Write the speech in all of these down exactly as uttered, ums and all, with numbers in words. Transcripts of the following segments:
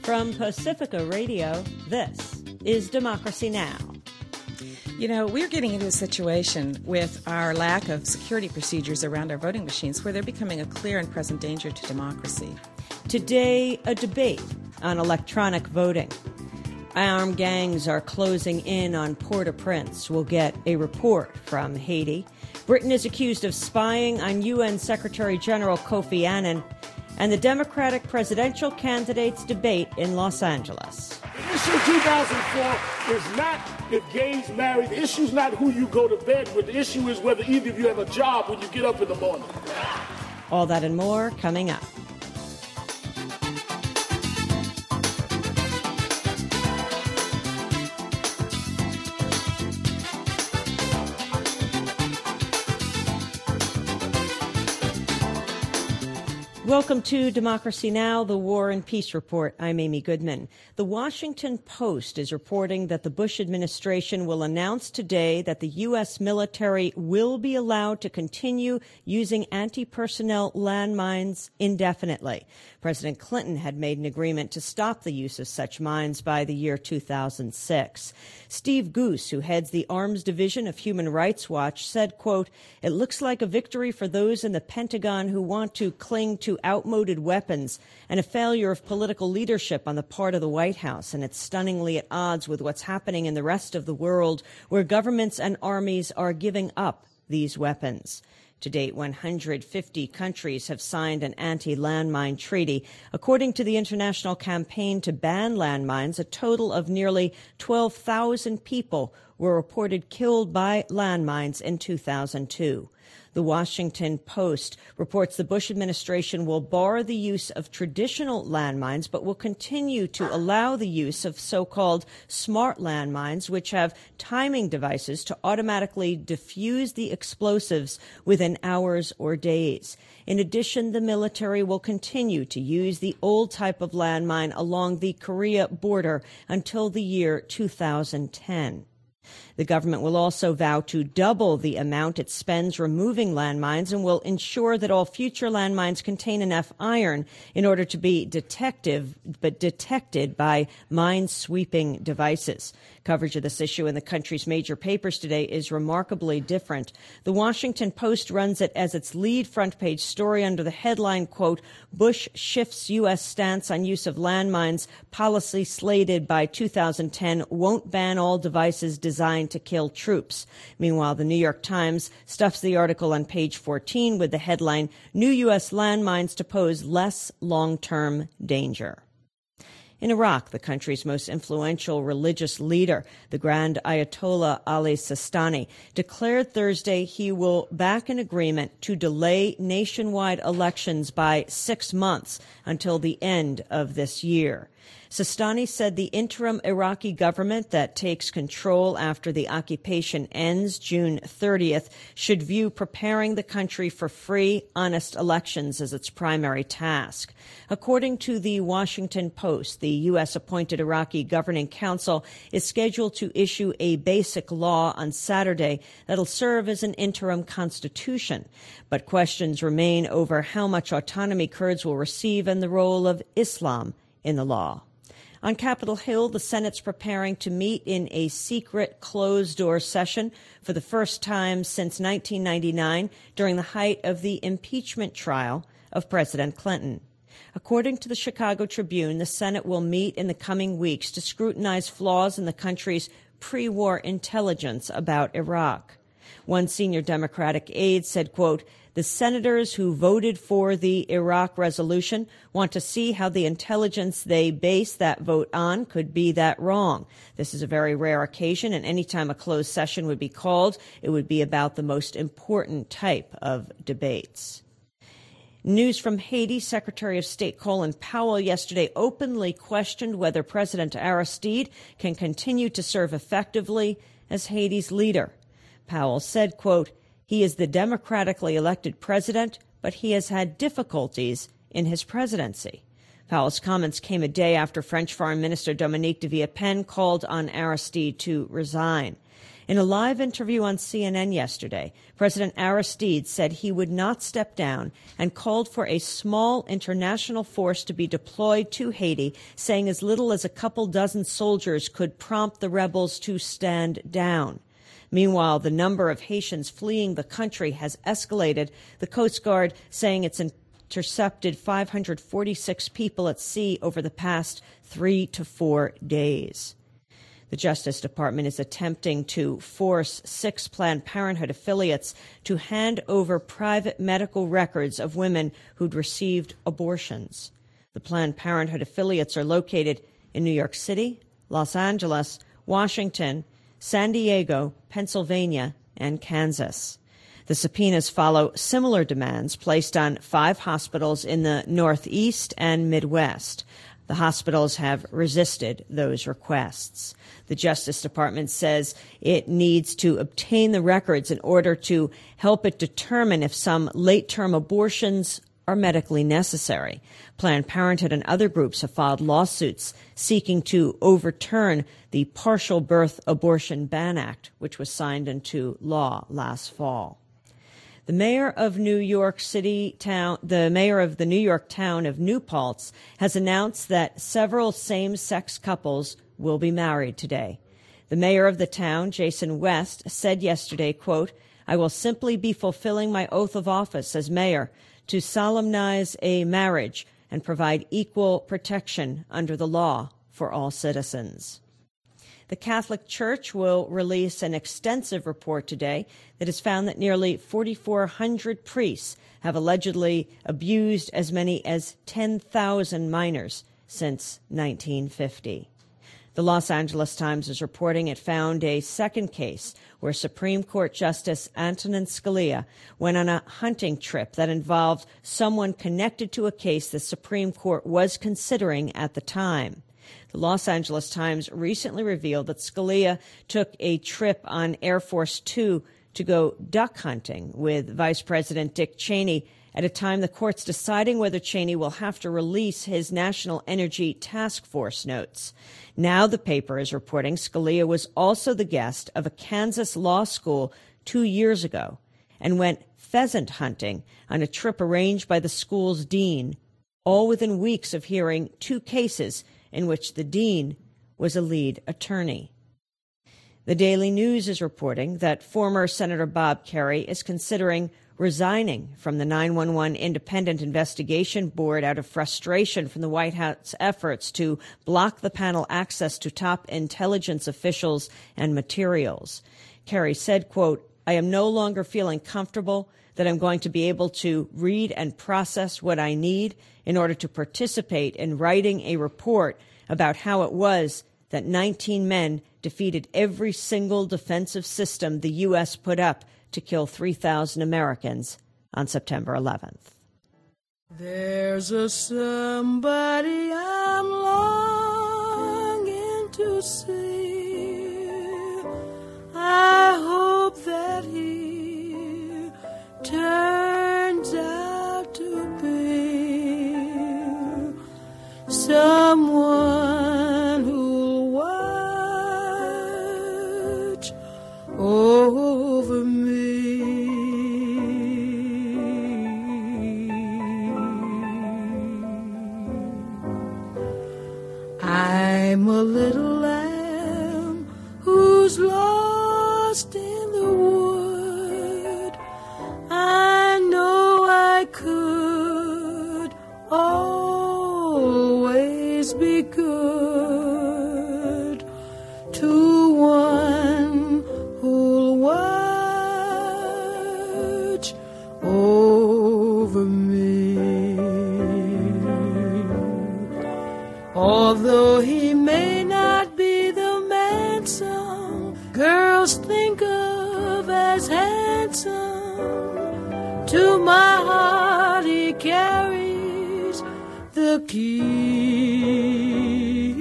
From Pacifica Radio, this is Democracy Now! You know, we're getting into a situation with our lack of security procedures around our voting machines where they're becoming a clear and present danger to democracy. Today, a debate on electronic voting. Armed gangs are closing in on Port-au-Prince. We'll get a report from Haiti. Britain is accused of spying on U N Secretary General Kofi Annan. And the Democratic presidential candidates debate in Los Angeles. The issue two thousand four is not if gays marry. The issue is not who you go to bed with. The issue is whether either of you have a job when you get up in the morning. All that and more coming up. Welcome to Democracy Now!, the War and Peace Report. I'm Amy Goodman. The Washington Post is reporting that the Bush administration will announce today that the U S military will be allowed to continue using anti-personnel landmines indefinitely. President Clinton had made an agreement to stop the use of such mines by the year two thousand six. Steve Goose, who heads the Arms Division of Human Rights Watch, said, quote, "It looks like a victory for those in the Pentagon who want to cling to outmoded weapons and a failure of political leadership on the part of the White House, and it's stunningly at odds with what's happening in the rest of the world where governments and armies are giving up these weapons." To date, one hundred fifty countries have signed an anti-landmine treaty. According to the International Campaign to Ban Landmines, a total of nearly twelve thousand people were reported killed by landmines in two thousand two. The Washington Post reports the Bush administration will bar the use of traditional landmines, but will continue to allow the use of so-called smart landmines, which have timing devices to automatically defuse the explosives within hours or days. In addition, the military will continue to use the old type of landmine along the Korea border until the year two thousand ten. The government will also vow to double the amount it spends removing landmines and will ensure that all future landmines contain enough iron in order to be detective, but detected by mine-sweeping devices. Coverage of this issue in the country's major papers today is remarkably different. The Washington Post runs it as its lead front page story under the headline, quote, "Bush shifts U S stance on use of landmines. Policy slated by two thousand ten won't ban all devices designed to kill troops." Meanwhile, the New York Times stuffs the article on page fourteen with the headline, "New U S landmines to pose less long-term danger." In Iraq, the country's most influential religious leader, the Grand Ayatollah Ali Sistani, declared Thursday he will back an agreement to delay nationwide elections by six months until the end of this year. Sistani said the interim Iraqi government that takes control after the occupation ends June thirtieth should view preparing the country for free, honest elections as its primary task. According to the Washington Post, the U S-appointed Iraqi Governing Council is scheduled to issue a basic law on Saturday that'll serve as an interim constitution. But questions remain over how much autonomy Kurds will receive and the role of Islam in the law. On Capitol Hill, the Senate's preparing to meet in a secret closed-door session for the first time since nineteen ninety-nine during the height of the impeachment trial of President Clinton. According to the Chicago Tribune, the Senate will meet in the coming weeks to scrutinize flaws in the country's pre-war intelligence about Iraq. One senior Democratic aide said, quote, "The senators who voted for the Iraq resolution want to see how the intelligence they base that vote on could be that wrong. This is a very rare occasion, and any time a closed session would be called, it would be about the most important type of debates." News from Haiti. Secretary of State Colin Powell yesterday openly questioned whether President Aristide can continue to serve effectively as Haiti's leader. Powell said, quote, "He is the democratically elected president, but he has had difficulties in his presidency." Powell's comments came a day after French Foreign Minister Dominique de Villepin called on Aristide to resign. In a live interview on C N N yesterday, President Aristide said he would not step down and called for a small international force to be deployed to Haiti, saying as little as a couple dozen soldiers could prompt the rebels to stand down. Meanwhile, the number of Haitians fleeing the country has escalated, the Coast Guard saying it's intercepted five hundred forty-six people at sea over the past three to four days. The Justice Department is attempting to force six Planned Parenthood affiliates to hand over private medical records of women who'd received abortions. The Planned Parenthood affiliates are located in New York City, Los Angeles, Washington, San Diego, Pennsylvania, and Kansas. The subpoenas follow similar demands placed on five hospitals in the Northeast and Midwest. The hospitals have resisted those requests. The Justice Department says it needs to obtain the records in order to help it determine if some late-term abortions are medically necessary. Planned Parenthood and other groups have filed lawsuits seeking to overturn the Partial Birth Abortion Ban Act, which was signed into law last fall. The mayor of New York City town, the mayor of the New York town of New Paltz has announced that several same-sex couples will be married today. The mayor of the town, Jason West, said yesterday, quote, "I will simply be fulfilling my oath of office as mayor to solemnize a marriage and provide equal protection under the law for all citizens." The Catholic Church will release an extensive report today that has found that nearly forty-four hundred priests have allegedly abused as many as ten thousand minors since nineteen fifty. The Los Angeles Times is reporting it found a second case where Supreme Court Justice Antonin Scalia went on a hunting trip that involved someone connected to a case the Supreme Court was considering at the time. The Los Angeles Times recently revealed that Scalia took a trip on Air Force Two to go duck hunting with Vice President Dick Cheney at a time the court's deciding whether Cheney will have to release his National Energy Task Force notes. Now the paper is reporting Scalia was also the guest of a Kansas law school two years ago and went pheasant hunting on a trip arranged by the school's dean, all within weeks of hearing two cases in which the dean was a lead attorney. The Daily News is reporting that former Senator Bob Kerrey is considering resigning from the nine one one Independent Investigation Board out of frustration from the White House efforts to block the panel access to top intelligence officials and materials. Kerrey said, quote, "I am no longer feeling comfortable that I'm going to be able to read and process what I need in order to participate in writing a report about how it was that nineteen men defeated every single defensive system the U S put up to kill three thousand Americans on September eleventh. There's a somebody I'm longing to see. I hope that he turns out to be someone who'll watch over me. I'm a little lamb who's lost in the wood. I know I could always be good to one who'll watch over me. Although he may not be the man some girls think of as handsome, to my heart he carries the key.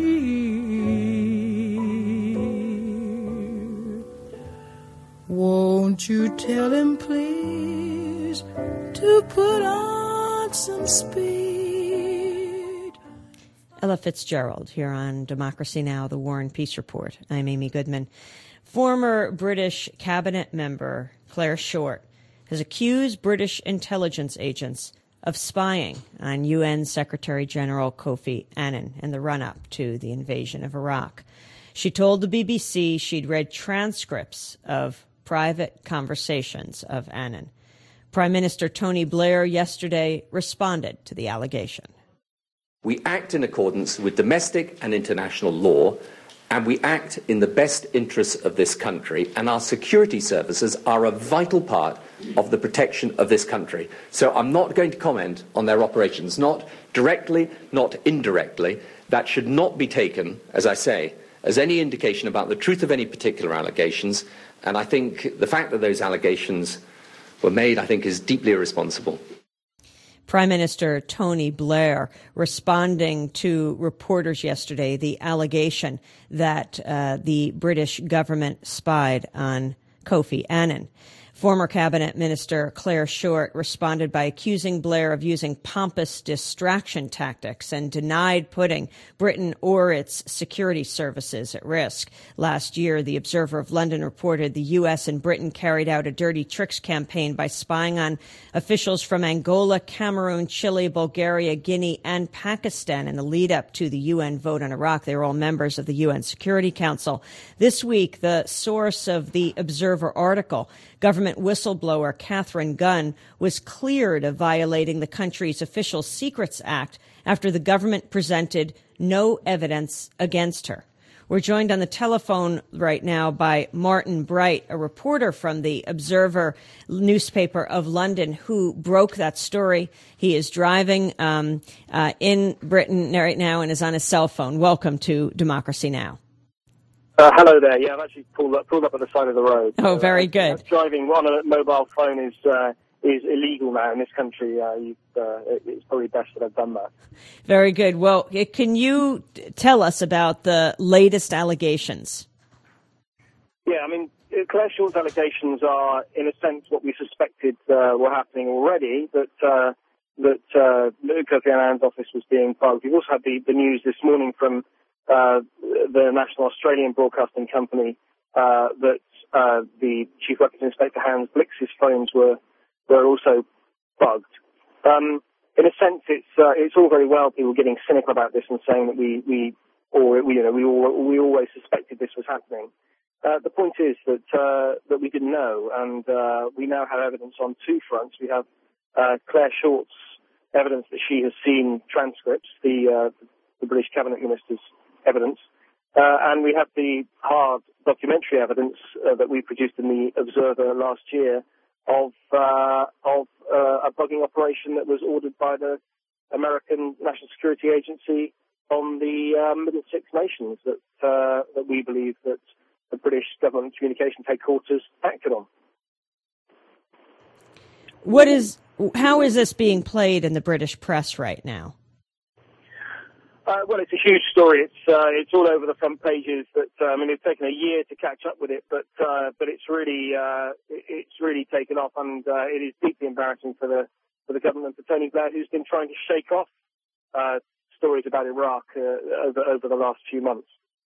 Won't you tell him, please, to put on some speed? Ella Fitzgerald here on Democracy Now!, the War and Peace Report. I'm Amy Goodman. Former British cabinet member Claire Short has accused British intelligence agents of spying on U N Secretary General Kofi Annan in the run-up to the invasion of Iraq. She told the B B C she'd read transcripts of private conversations of Annan. Prime Minister Tony Blair yesterday responded to the allegation. We act in accordance with domestic and international law, and we act in the best interests of this country, and our security services are a vital part of the protection of this country. So I'm not going to comment on their operations, not directly, not indirectly. That should not be taken, as I say, as any indication about the truth of any particular allegations, and I think the fact that those allegations were made, I think, is deeply irresponsible. Prime Minister Tony Blair responding to reporters yesterday, the allegation that uh, the British government spied on Kofi Annan. Former Cabinet Minister Claire Short responded by accusing Blair of using pompous distraction tactics and denied putting Britain or its security services at risk. Last year, the Observer of London reported the U S and Britain carried out a dirty tricks campaign by spying on officials from Angola, Cameroon, Chile, Bulgaria, Guinea, and Pakistan in the lead up to the U N vote on Iraq. They were all members of the U N Security Council. This week, the source of the Observer article, government whistleblower Catherine Gunn, was cleared of violating the country's Official Secrets Act after the government presented no evidence against her. We're joined on the telephone right now by Martin Bright, a reporter from the Observer newspaper of London, who broke that story. He is driving um, uh, in Britain right now and is on his cell phone. Welcome to Democracy Now! Uh, hello there. Yeah, I've actually pulled up, pulled up at the side of the road. Oh, so, very uh, good. Driving on a mobile phone is uh, is illegal now in this country. Uh, you, uh, it's probably best that I've done that. Very good. Well, can you tell us about the latest allegations? Yeah, I mean, Claire Short's allegations are, in a sense, what we suspected uh, were happening already, that uh, that uh, Kofi Annan's office was being bugged. We've also had the, the news this morning from Uh, the National Australian Broadcasting Company uh, that uh, the Chief Weapons Inspector Hans Blix's phones were were also bugged. Um, in a sense, it's uh, it's all very well people getting cynical about this and saying that we we or we, you know we all, we always suspected this was happening. Uh, the point is that uh, that we didn't know, and uh, we now have evidence on two fronts. We have uh, Claire Short's evidence that she has seen transcripts, the uh, the British Cabinet Minister's evidence, uh, and we have the hard documentary evidence uh, that we produced in the Observer last year of uh, of uh, a bugging operation that was ordered by the American National Security Agency on the uh, Middle Six Nations that uh, that we believe that the British Government Communications Headquarters acted on. What is how is this being played in the British press right now? Uh, well, it's a huge story. It's uh, it's all over the front pages. But uh, I mean, it's taken a year to catch up with it, but uh, but it's really uh, it's really taken off, and uh, it is deeply embarrassing for the for the government, for Tony Blair, who's been trying to shake off uh, stories about Iraq uh, over over the last few months.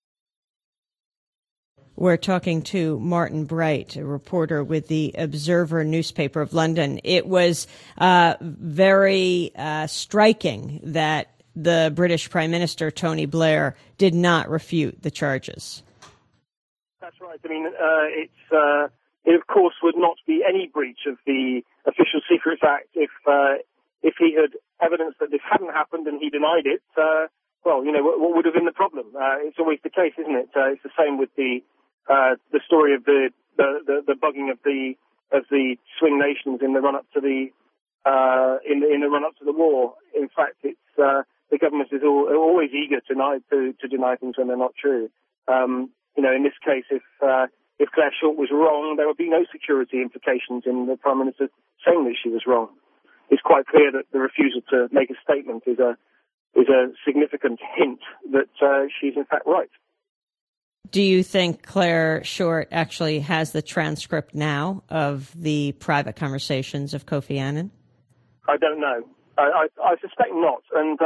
We're talking to Martin Bright, a reporter with the Observer newspaper of London. It was uh, very uh, striking that the British Prime Minister, Tony Blair, did not refute the charges. That's right. I mean, uh, it's, uh, it, of course, would not be any breach of the Official Secrets Act if uh, if he had evidence that this hadn't happened and he denied it. Uh, well, you know, what, what would have been the problem? Uh, it's always the case, isn't it? Uh, it's the same with the uh, the story of the, the, the, the bugging of the of the swing nations in the run-up to the uh, in the, in the run-up to the war. In fact, it's uh, the government is all, always eager to deny, to, to deny things when they're not true. Um, you know, in this case, if uh, if Claire Short was wrong, there would be no security implications in the Prime Minister saying that she was wrong. It's quite clear that the refusal to make a statement is a is a significant hint that uh, she's in fact right. Do you think Claire Short actually has the transcript now of the private conversations of Kofi Annan? I don't know. I, I, I suspect not, and uh,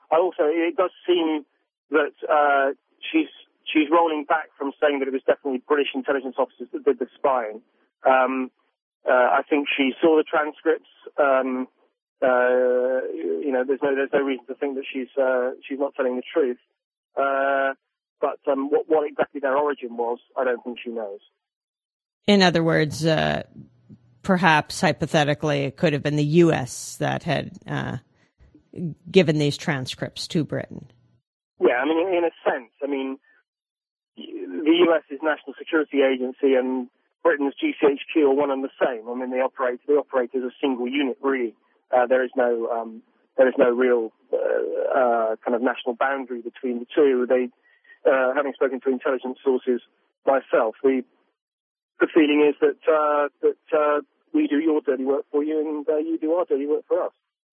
I also, it does seem that uh, she's she's rolling back from saying that it was definitely British intelligence officers that did the spying. Um, uh, I think she saw the transcripts. Um, uh, you know, there's no there's no reason to think that she's uh, she's not telling the truth. Uh, but um, what, what exactly their origin was, I don't think she knows. In other words, uh, perhaps hypothetically, it could have been the U S that had uh, given these transcripts to Britain. Yeah, I mean, in, in a sense, I mean, the U S's National Security Agency and Britain's G C H Q are one and the same. I mean, they operate they operate as a single unit, really. Uh, there is no um, there is no real uh, uh, kind of national boundary between the two. They, uh, having spoken to intelligence sources myself, we. The feeling is that uh, that uh, we do your dirty work for you, and uh, you do our dirty work for us.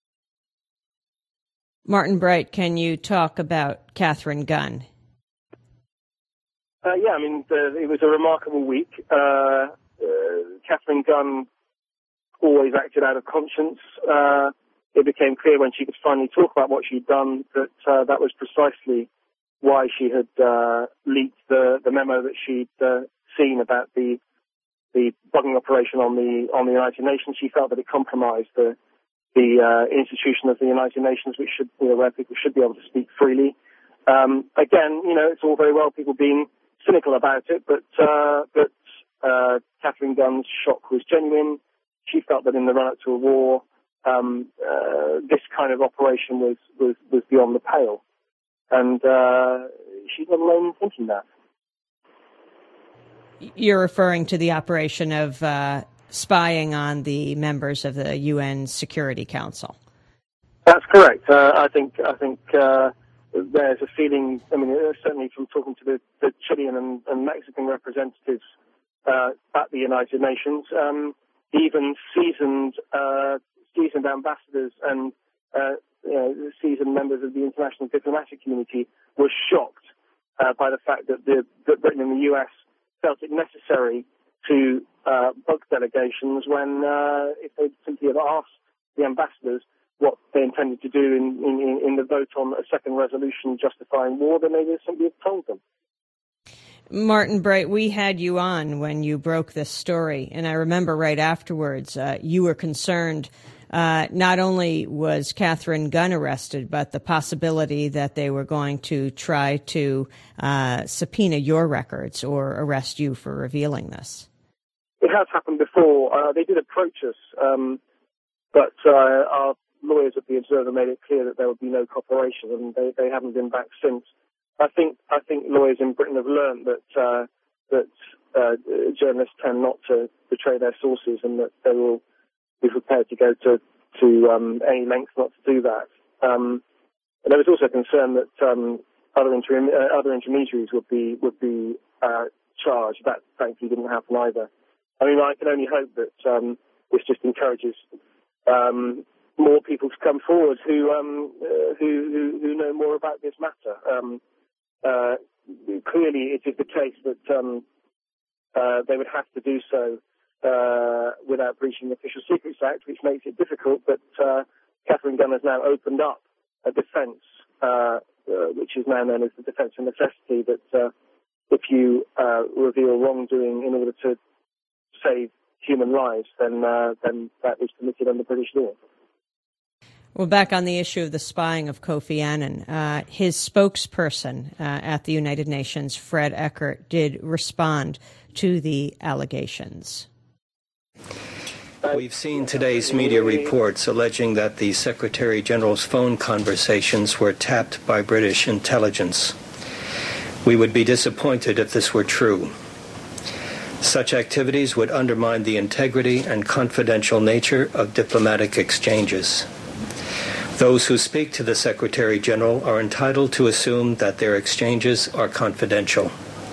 Martin Bright, can you talk about Katharine Gun? Uh, yeah, I mean, the, it was a remarkable week. Uh, uh, Katharine Gun always acted out of conscience. Uh, it became clear when she could finally talk about what she'd done that uh, that was precisely why she had uh, leaked the, the memo that she'd uh, seen about the the bugging operation on the on the United Nations. She felt that it compromised the the uh, institution of the United Nations, which should, you know, where people should be able to speak freely. Um, again, you know, it's all very well people being cynical about it, but uh, but uh, Katharine Gunn's shock was genuine. She felt that in the run-up to a war, um, uh, this kind of operation was, was, was beyond the pale. And uh, she's not alone in thinking that. You're referring to the operation of uh, spying on the members of the U N Security Council. That's correct. Uh, I think I think uh, there's a feeling. I mean, certainly from talking to the, the Chilean and, and Mexican representatives uh, at the United Nations, um, even seasoned uh, seasoned ambassadors and uh, you know, seasoned members of the international diplomatic community were shocked uh, by the fact that, the, that Britain and the U S felt it necessary to uh, bug delegations when uh, if they simply had asked the ambassadors what they intended to do in, in, in the vote on a second resolution justifying war, then they would simply have told them. Martin Bright, we had you on when you broke this story, and I remember right afterwards uh, you were concerned uh, not only was Katharine Gun arrested, but the possibility that they were going to try to uh, subpoena your records or arrest you for revealing this. It has happened before. Uh, they did approach us, um, but uh, our lawyers at the Observer made it clear that there would be no cooperation, and they, they haven't been back since. I think I think lawyers in Britain have learned that uh, that uh, journalists tend not to betray their sources, and that they will be prepared to go to to um, any length not to do that. Um, and there was also concern that um, other inter- uh, other intermediaries would be would be uh, charged. That frankly didn't happen either. I mean, I can only hope that um, this just encourages um, more people to come forward who um, uh, who, who who know more about this matter. Um, Uh, clearly, it is the case that um, uh, they would have to do so uh, without breaching the Official Secrets Act, which makes it difficult. But uh, Katharine Gun has now opened up a defence, uh, uh, which is now known as the defence of necessity, that uh, if you uh, reveal wrongdoing in order to save human lives, then uh, then that is permitted under British law. Well, back on the issue of the spying of Kofi Annan, uh, his spokesperson uh, at the United Nations, Fred Eckert, did respond to the allegations. We've seen today's media reports alleging that the Secretary General's phone conversations were tapped by British intelligence. We would be disappointed if this were true. Such activities would undermine the integrity and confidential nature of diplomatic exchanges. Those who speak to the Secretary General are entitled to assume that their exchanges are confidential.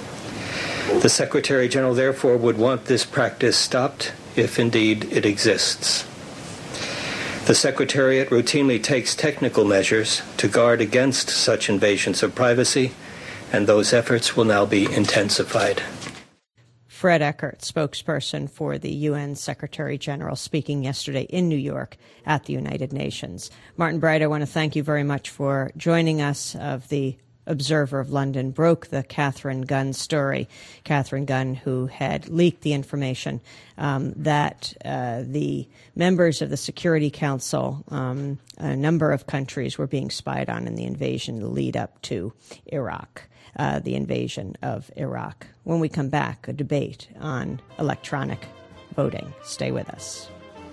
The Secretary General, therefore, would want this practice stopped, if indeed it exists. The Secretariat routinely takes technical measures to guard against such invasions of privacy, and those efforts will now be intensified. Fred Eckert, spokesperson for the U N Secretary General, speaking yesterday in New York at the United Nations. Martin Bright, I want to thank you very much for joining us. Of the Observer of London broke the Catherine Gunn story. Catherine Gunn, who had leaked the information um, that uh, the members of the Security Council, um, a number of countries, were being spied on in the invasion, the lead up to Iraq, uh, the invasion of Iraq. When we come back, a debate on electronic voting. Stay with us.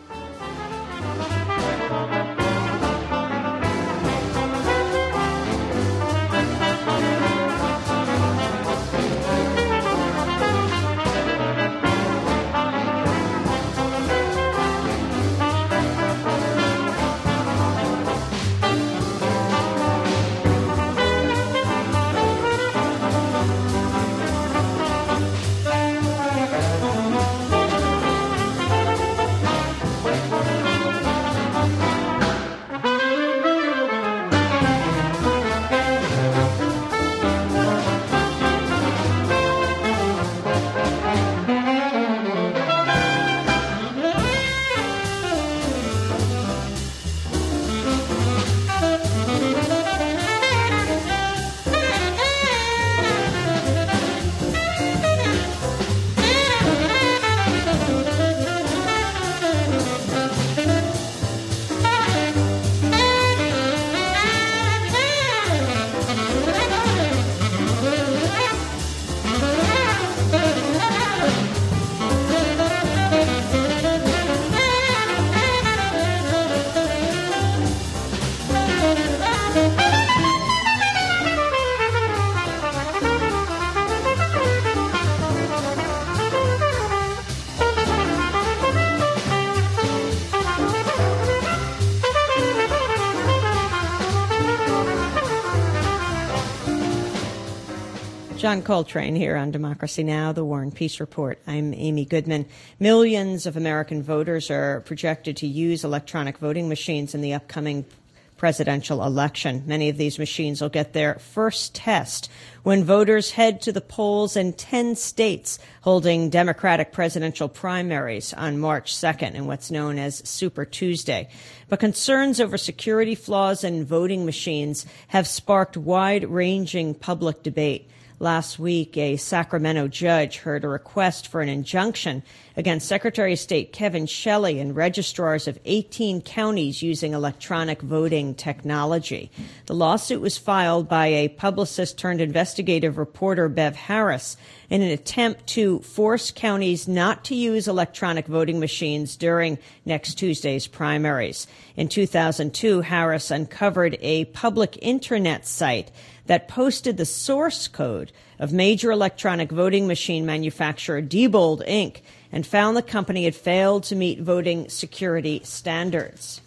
John Coltrane here on Democracy Now!, the War and Peace Report. I'm Amy Goodman. Millions of American voters are projected to use electronic voting machines in the upcoming presidential election. Many of these machines will get their first test when voters head to the polls in ten states holding Democratic presidential primaries on March second in what's known as Super Tuesday. But concerns over security flaws in voting machines have sparked wide-ranging public debate. Last week, a Sacramento judge heard a request for an injunction against Secretary of State Kevin Shelley and registrars of eighteen counties using electronic voting technology. The lawsuit was filed by a publicist turned investigative reporter, Bev Harris, in an attempt to force counties not to use electronic voting machines during next Tuesday's primaries. In two thousand two, Harris uncovered a public internet site that posted the source code of major electronic voting machine manufacturer Diebold Incorporated and found the company had failed to meet voting security standards.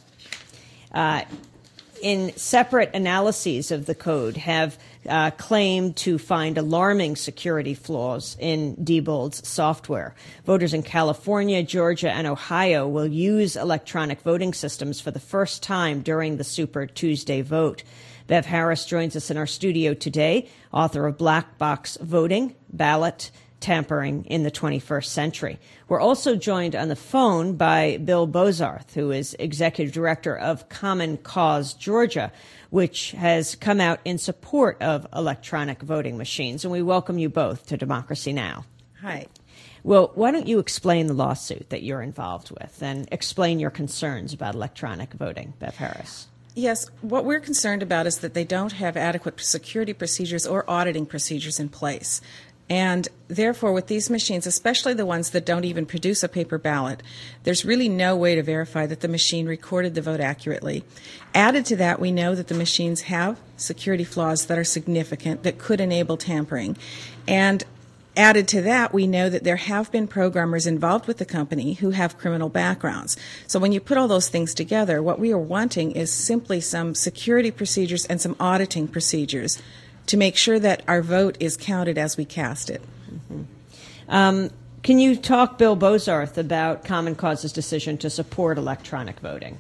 Uh, in separate analyses of the code have uh, claimed to find alarming security flaws in Diebold's software. Voters in California, Georgia, and Ohio will use electronic voting systems for the first time during the Super Tuesday vote. Bev Harris joins us in our studio today, author of Black Box Voting, Ballot Tampering in the twenty-first century. We're also joined on the phone by Bill Bozarth, who is executive director of Common Cause Georgia, which has come out in support of electronic voting machines. And we welcome you both to Democracy Now! Hi. Well, why don't you explain the lawsuit that you're involved with and explain your concerns about electronic voting, Bev Harris? Yes, what we're concerned about is that they don't have adequate security procedures or auditing procedures in place. And therefore, with these machines, especially the ones that don't even produce a paper ballot, there's really no way to verify that the machine recorded the vote accurately. Added to that, we know that the machines have security flaws that are significant that could enable tampering. And added to that, we know that there have been programmers involved with the company who have criminal backgrounds. So when you put all those things together, what we are wanting is simply some security procedures and some auditing procedures to make sure that our vote is counted as we cast it. Mm-hmm. Um, can you talk, Bill Bozarth, about Common Cause's decision to support electronic voting?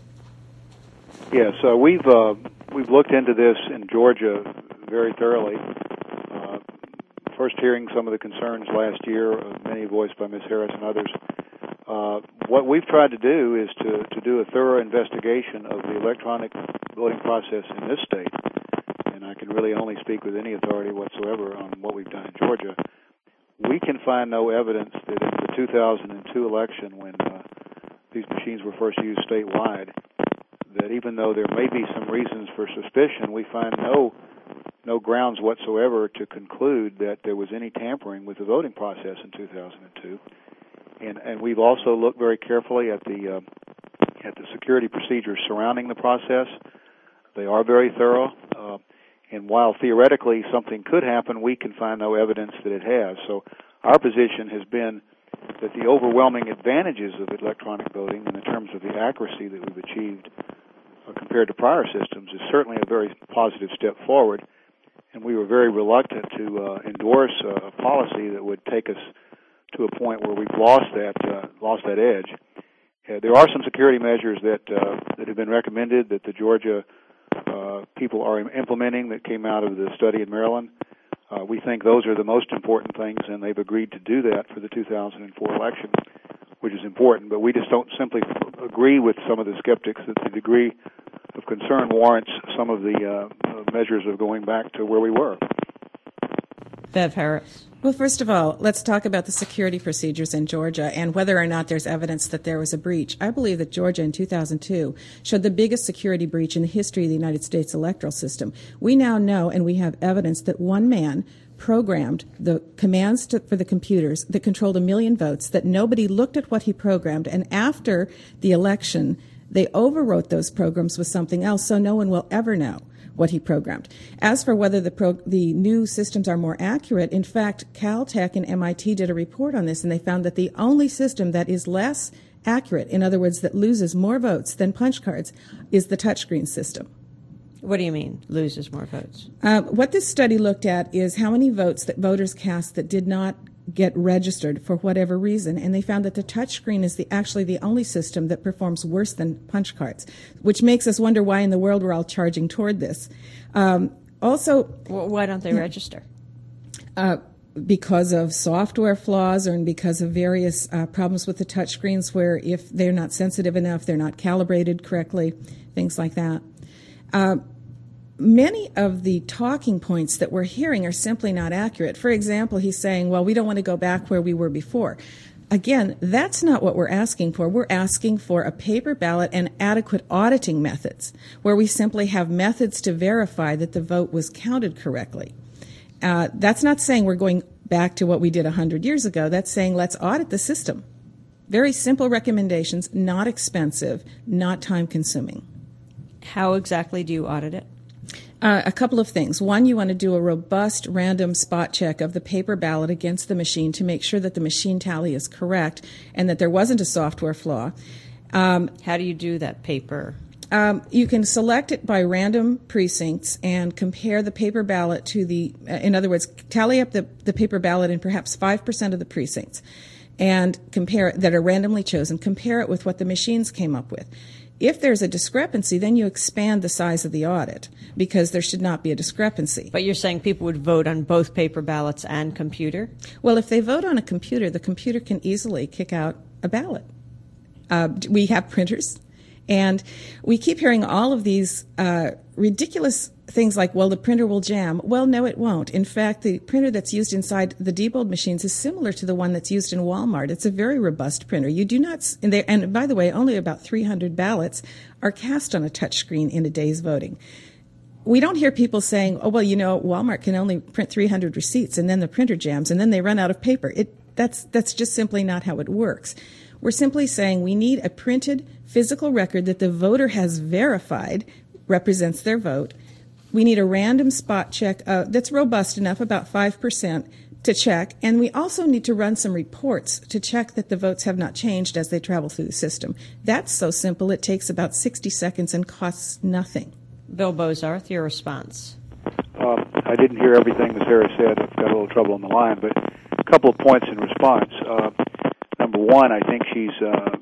Yes, uh, we've uh, we've looked into this in Georgia very thoroughly. Uh, first hearing some of the concerns last year, uh, many voiced by Miz Harris and others. Uh, what we've tried to do is to, to do a thorough investigation of the electronic voting process in this state, and I can really only speak with any authority whatsoever on what we've done in Georgia. We can find no evidence that in the two thousand two election, when uh, these machines were first used statewide, that even though there may be some reasons for suspicion, we find no no grounds whatsoever to conclude that there was any tampering with the voting process in two thousand two. And, and we've also looked very carefully at the uh, at the security procedures surrounding the process. They are very thorough. Uh, and while theoretically something could happen, we can find no evidence that it has. So our position has been that the overwhelming advantages of electronic voting in the terms of the accuracy that we've achieved uh, compared to prior systems is certainly a very positive step forward. And we were very reluctant to uh, endorse uh, a policy that would take us to a point where we've lost that uh, lost that edge. Uh, there are some security measures that uh, that have been recommended that the Georgia uh, people are implementing that came out of the study in Maryland. Uh, we think those are the most important things, and they've agreed to do that for the two thousand four election, which is important. But we just don't simply agree with some of the skeptics that the degree of concern warrants some of the uh, measures of going back to where we were. Bev Harris. Well, first of all, let's talk about the security procedures in Georgia and whether or not there's evidence that there was a breach. I believe that Georgia in two thousand two showed the biggest security breach in the history of the United States electoral system. We now know, and we have evidence, that one man programmed the commands to, for the computers that controlled a million votes, that nobody looked at what he programmed, and after the election, they overwrote those programs with something else, so no one will ever know what he programmed. As for whether the pro- the new systems are more accurate, in fact, Caltech and M I T did a report on this, and they found that the only system that is less accurate, in other words, that loses more votes than punch cards, is the touchscreen system. What do you mean, loses more votes? Uh, what this study looked at is how many votes that voters cast that did not get registered for whatever reason, and they found that the touchscreen is the, actually the only system that performs worse than punch cards, which makes us wonder why in the world we're all charging toward this. Um, also, well, why don't they register? Uh, because of software flaws, or because of various uh, problems with the touchscreens, where if they're not sensitive enough, they're not calibrated correctly, things like that. Uh, Many of the talking points that we're hearing are simply not accurate. For example, he's saying, well, we don't want to go back where we were before. Again, that's not what we're asking for. We're asking for a paper ballot and adequate auditing methods, where we simply have methods to verify that the vote was counted correctly. Uh, that's not saying we're going back to what we did one hundred years ago. That's saying let's audit the system. Very simple recommendations, not expensive, not time-consuming. How exactly do you audit it? Uh, a couple of things. One, you want to do a robust random spot check of the paper ballot against the machine to make sure that the machine tally is correct and that there wasn't a software flaw. Um, How do you do that paper? Um, you can select it by random precincts and compare the paper ballot to the, uh, in other words, tally up the, the paper ballot in perhaps five percent of the precincts and compare it, that are randomly chosen, compare it with what the machines came up with. If there's a discrepancy, then you expand the size of the audit, because there should not be a discrepancy. But you're saying people would vote on both paper ballots and computer? Well, if they vote on a computer, the computer can easily kick out a ballot. Uh, we have printers, and we keep hearing all of these uh, ridiculous things like, well, the printer will jam. Well, no, it won't. In fact, the printer that's used inside the Diebold machines is similar to the one that's used in Walmart. It's a very robust printer. You do not, and, they, and by the way, only about three hundred ballots are cast on a touchscreen in a day's voting. We don't hear people saying, oh, well, you know, Walmart can only print three hundred receipts, and then the printer jams, and then they run out of paper. It, that's, that's just simply not how it works. We're simply saying we need a printed physical record that the voter has verified represents their vote. We need a random spot check uh, that's robust enough, about five percent, to check. And we also need to run some reports to check that the votes have not changed as they travel through the system. That's so simple, it takes about sixty seconds and costs nothing. Bill Bozarth, your response. Uh, I didn't hear everything Miz Harris said. I've got a little trouble on the line, but a couple of points in response. Uh, number one, I think she's... Uh,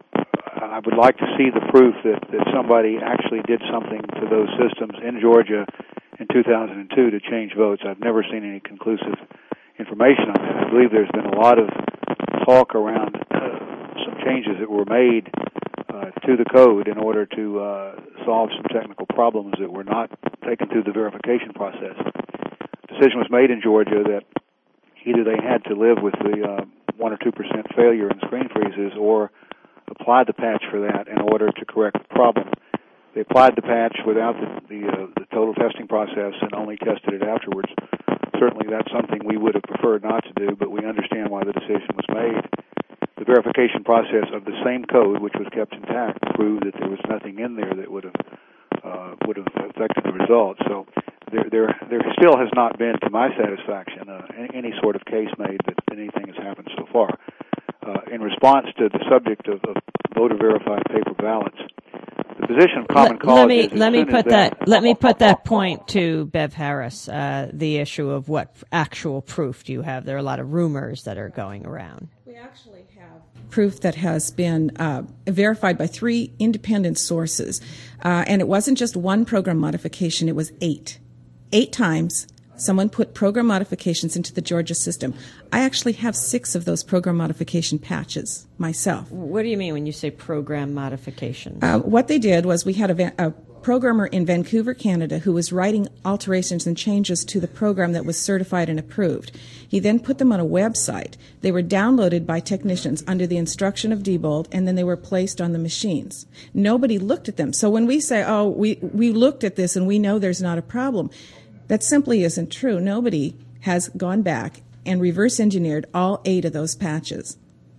I would like to see the proof that, that somebody actually did something to those systems in Georgia in two thousand two to change votes. I've never seen any conclusive. In information on that. I believe there's been a lot of talk around uh, some changes that were made uh, to the code in order to uh, solve some technical problems that were not taken through the verification process. The decision was made in Georgia that either they had to live with the uh, one or two percent failure in screen freezes or apply the patch for that in order to correct the problem. They applied the patch without the the, uh, the total testing process and only tested it afterwards. Certainly that's something we would have preferred not to do, but we understand why the decision was made. The verification process of the same code, which was kept intact, proved that there was nothing in there that would have uh, would have affected the results. So there, there, there still has not been, to my satisfaction, uh, any, any sort of case made that anything has happened so far. Uh, in response to the subject of, of voter-verified paper ballots, the position of Common Cause let me is let me put that, that let me put that point to Bev Harris. Uh, the issue of what actual proof do you have? There are a lot of rumors that are going around. We actually have proof that has been uh, verified by three independent sources, uh, and it wasn't just one program modification; it was eight, eight times. Someone put program modifications into the Georgia system. I actually have six of those program modification patches myself. What do you mean when you say program modifications? Uh, what they did was we had a, a programmer in Vancouver, Canada, who was writing alterations and changes to the program that was certified and approved. He then put them on a website. They were downloaded by technicians under the instruction of Diebold, and then they were placed on the machines. Nobody looked at them. So when we say, oh, we, we looked at this and we know there's not a problem, that simply isn't true. Nobody has gone back and reverse engineered all eight of those patches.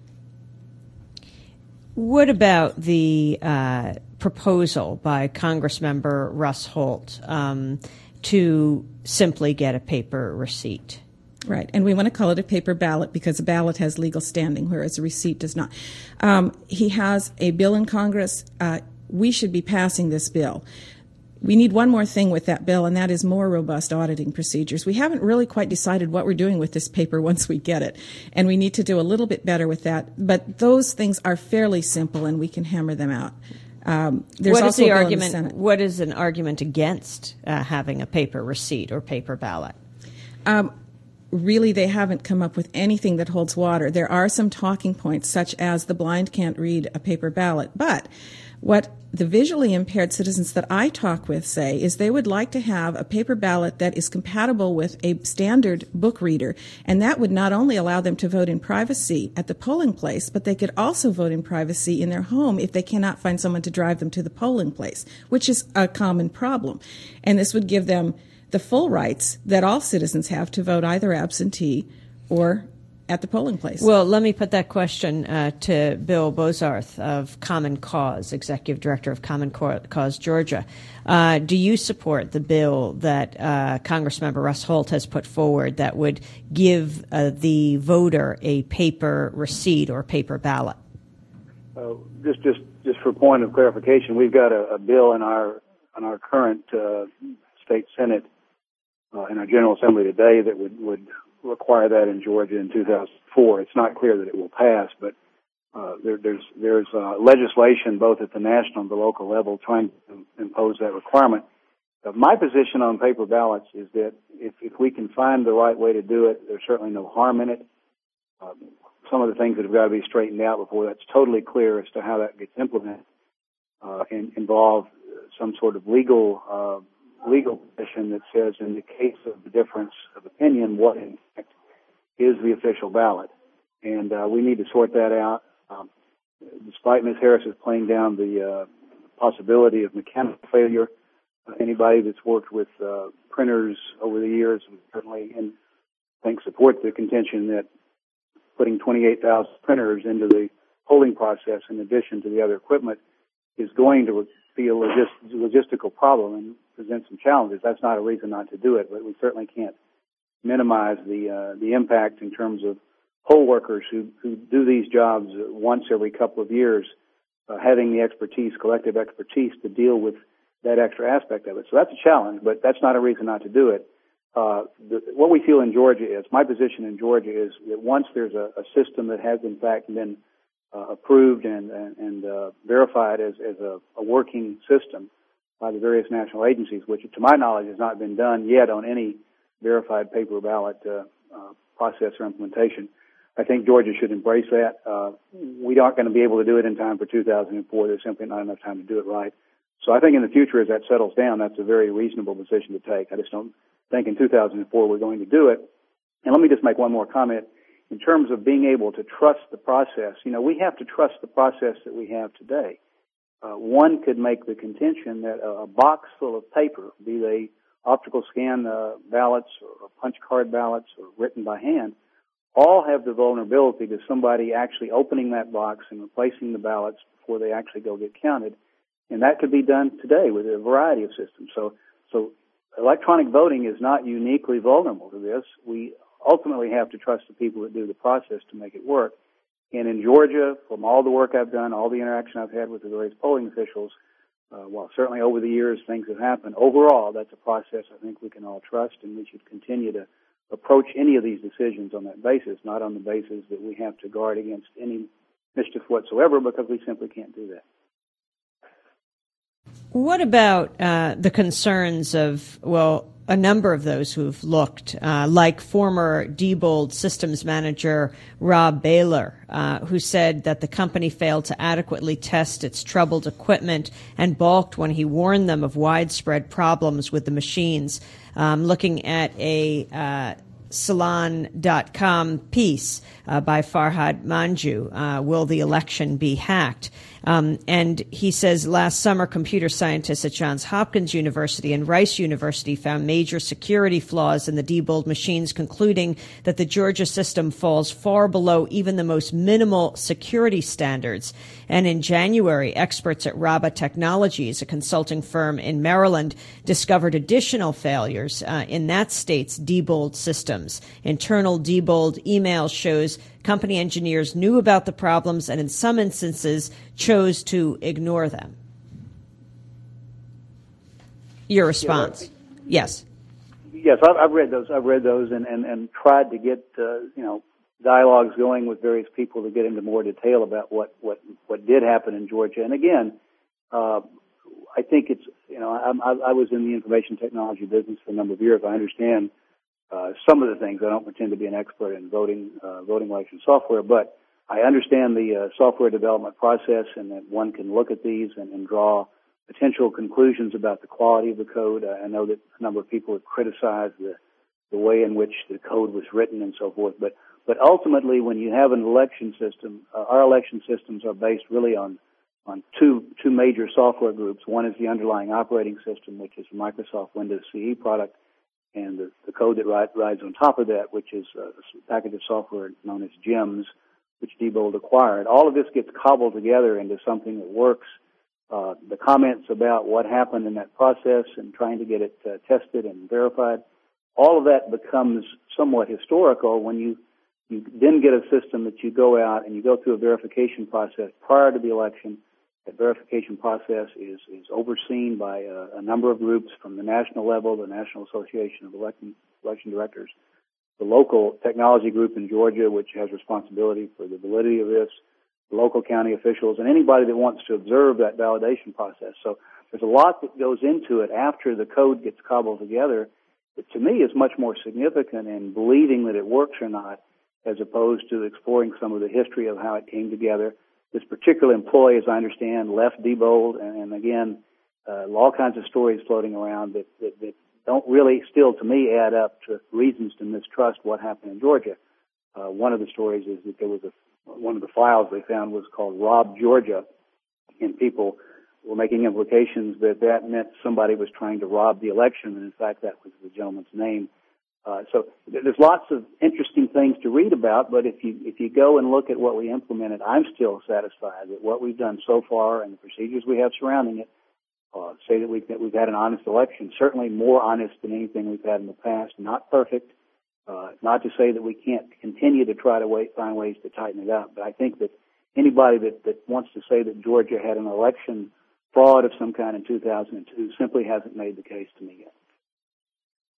What about the uh, proposal by Congressmember Russ Holt um, to simply get a paper receipt? Right, and we want to call it a paper ballot because a ballot has legal standing, whereas a receipt does not. Um, he has a bill in Congress. Uh, we should be passing this bill. We need one more thing with that bill, and that is more robust auditing procedures. We haven't really quite decided what we're doing with this paper once we get it, and we need to do a little bit better with that. But those things are fairly simple, and we can hammer them out. Um, there's what is also the a bill argument? in the Senate. What is an argument against uh, having a paper receipt or paper ballot? Um, really, they haven't come up with anything that holds water. There are some talking points, such as the blind can't read a paper ballot, but what the visually impaired citizens that I talk with say is they would like to have a paper ballot that is compatible with a standard book reader, and that would not only allow them to vote in privacy at the polling place, but they could also vote in privacy in their home if they cannot find someone to drive them to the polling place, which is a common problem. And this would give them the full rights that all citizens have to vote either absentee or at the polling place. Well, let me put that question uh, to Bill Bozarth of Common Cause, Executive Director of Common Cause Georgia. Uh, do you support the bill that uh, Congressmember Russ Holt has put forward that would give uh, the voter a paper receipt or paper ballot? Uh, just, just, just for point of clarification, we've got a, a bill in our in our current uh, state Senate uh, in our General Assembly today that would would. require that in Georgia in two thousand four. It's not clear that it will pass, but uh, there, there's there's uh, legislation both at the national and the local level trying to impose that requirement. Uh, my position on paper ballots is that if, if we can find the right way to do it, there's certainly no harm in it. Um, some of the things that have got to be straightened out before that's totally clear as to how that gets implemented uh, and involve some sort of legal uh, legal position that says in the case of the difference of opinion, what in fact is the official ballot. And uh, we need to sort that out. Um, despite Miz Harris's playing down the uh, possibility of mechanical failure, uh, anybody that's worked with uh, printers over the years would certainly, and I think, support the contention that putting twenty-eight thousand printers into the polling process in addition to the other equipment is going to be a logist- logistical problem and present some challenges. That's not a reason not to do it, but we certainly can't minimize the uh, the impact in terms of poll workers who, who do these jobs once every couple of years, uh, having the expertise, collective expertise to deal with that extra aspect of it. So that's a challenge, but that's not a reason not to do it. Uh, the, what we feel in Georgia is, my position in Georgia is that once there's a, a system that has in fact been uh, approved and, and, and uh, verified as, as a, a working system by the various national agencies, which to my knowledge has not been done yet on any verified paper ballot uh, uh, process or implementation. I think Georgia should embrace that. Uh, we aren't going to be able to do it in time for two thousand four. There's simply not enough time to do it right. So I think in the future, as that settles down, that's a very reasonable decision to take. I just don't think in two thousand four we're going to do it. And let me just make one more comment. In terms of being able to trust the process, you know, we have to trust the process that we have today. Uh, one could make the contention that a, a box full of paper, be they optical scan uh, ballots or punch card ballots or written by hand, all have the vulnerability to somebody actually opening that box and replacing the ballots before they actually go get counted. And that could be done today with a variety of systems. So, so electronic voting is not uniquely vulnerable to this. We ultimately have to trust the people that do the process to make it work. And in Georgia, from all the work I've done, all the interaction I've had with the various polling officials, uh, well, certainly over the years things have happened. Overall, that's a process I think we can all trust, and we should continue to approach any of these decisions on that basis, not on the basis that we have to guard against any mischief whatsoever, because we simply can't do that. What about uh, the concerns of, well, a number of those who've looked, uh, like former Diebold systems manager Rob Baylor, uh, who said that the company failed to adequately test its troubled equipment and balked when he warned them of widespread problems with the machines. Um, looking at a uh, Salon dot com piece uh, by Farhad Manju, uh, Will the Election Be Hacked? Um, and he says last summer, computer scientists at Johns Hopkins University and Rice University found major security flaws in the Diebold machines, concluding that the Georgia system falls far below even the most minimal security standards. And in January, experts at Raba Technologies, a consulting firm in Maryland, discovered additional failures uh, in that state's Diebold systems. Internal Diebold email shows company engineers knew about the problems and in some instances chose to ignore them. Your response? Yeah, yes. Yes, I've, I've read those. I've read those and, and, and tried to get, uh, you know, dialogues going with various people to get into more detail about what, what, what did happen in Georgia. And again, uh, I think it's, you know, I, I was in the information technology business for a number of years. I understand Uh, some of the things. I don't pretend to be an expert in voting, uh, voting election software, but I understand the uh, software development process, and that one can look at these and, and draw potential conclusions about the quality of the code. Uh, I know that a number of people have criticized the, the way in which the code was written and so forth, but, but ultimately when you have an election system, uh, our election systems are based really on, on two, two major software groups. One is the underlying operating system, which is a Microsoft Windows C E product, and the, the code that ride, rides on top of that, which is a package of software known as GEMS, which Diebold acquired. All of this gets cobbled together into something that works. Uh, the comments about what happened in that process and trying to get it uh, tested and verified, all of that becomes somewhat historical when you, you then get a system that you go out and you go through a verification process prior to the election. That verification process is, is overseen by a, a number of groups from the national level, the National Association of Election, Election Directors, the local technology group in Georgia, which has responsibility for the validity of this, the local county officials, and anybody that wants to observe that validation process. So there's a lot that goes into it after the code gets cobbled together that to me is much more significant in believing that it works or not, as opposed to exploring some of the history of how it came together. This particular employee, as I understand, left Diebold, and, and again, uh, all kinds of stories floating around that, that, that don't really still, to me, add up to reasons to mistrust what happened in Georgia. Uh, one of the stories is that there was a, one of the files they found was called Rob Georgia, and people were making implications that that meant somebody was trying to rob the election, and in fact that was the gentleman's name. Uh, so there's lots of interesting things to read about, but if you if you go and look at what we implemented, I'm still satisfied that what we've done so far and the procedures we have surrounding it uh, say that we've, that we've had an honest election, certainly more honest than anything we've had in the past. Not perfect, uh, not to say that we can't continue to try to wait, find ways to tighten it up, but I think that anybody that, that wants to say that Georgia had an election fraud of some kind in two thousand two simply hasn't made the case to me yet.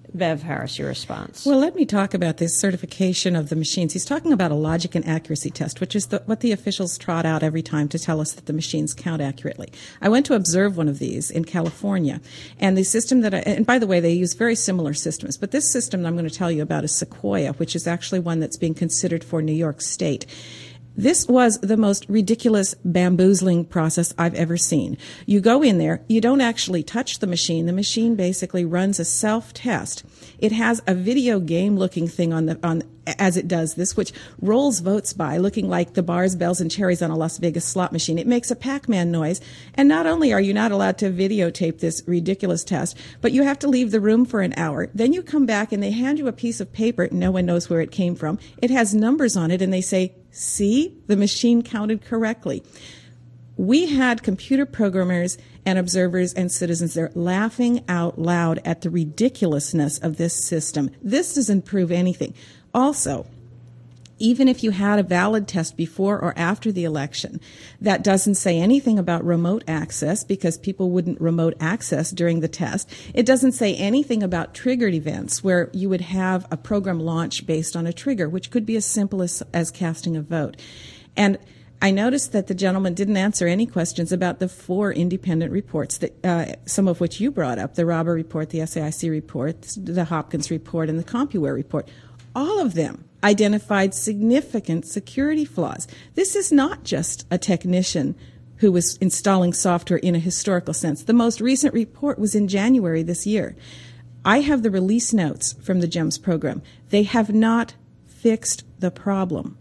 Bev Harris, your response. Well, let me talk about this certification of the machines. He's talking about a logic and accuracy test, which is the, what the officials trot out every time to tell us that the machines count accurately. I went to observe one of these in California, and the system that I, and by the way, they use very similar systems, but this system that I'm going to tell you about is Sequoia, which is actually one that's being considered for New York State. This was the most ridiculous bamboozling process I've ever seen. You go in there, you don't actually touch the machine. The machine basically runs a self-test. It has a video game-looking thing on the on as it does this, which rolls votes by, looking like the bars, bells, and cherries on a Las Vegas slot machine. It makes a Pac-Man noise. And not only are you not allowed to videotape this ridiculous test, but you have to leave the room for an hour. Then you come back and they hand you a piece of paper. No one knows where it came from. It has numbers on it, and they say, see, the machine counted correctly. We had computer programmers and observers and citizens there laughing out loud at the ridiculousness of this system. This doesn't prove anything. Also, even if you had a valid test before or after the election, that doesn't say anything about remote access because people wouldn't remote access during the test. It doesn't say anything about triggered events where you would have a program launch based on a trigger, which could be as simple as, as casting a vote. And I noticed that the gentleman didn't answer any questions about the four independent reports, that uh, some of which you brought up, the Robber report, the S A I C report, the Hopkins report, and the CompuWare report. All of them identified significant security flaws. This is not just a technician who was installing software in a historical sense. The most recent report was in January this year. I have the release notes from the GEMS program. They have not fixed the problem.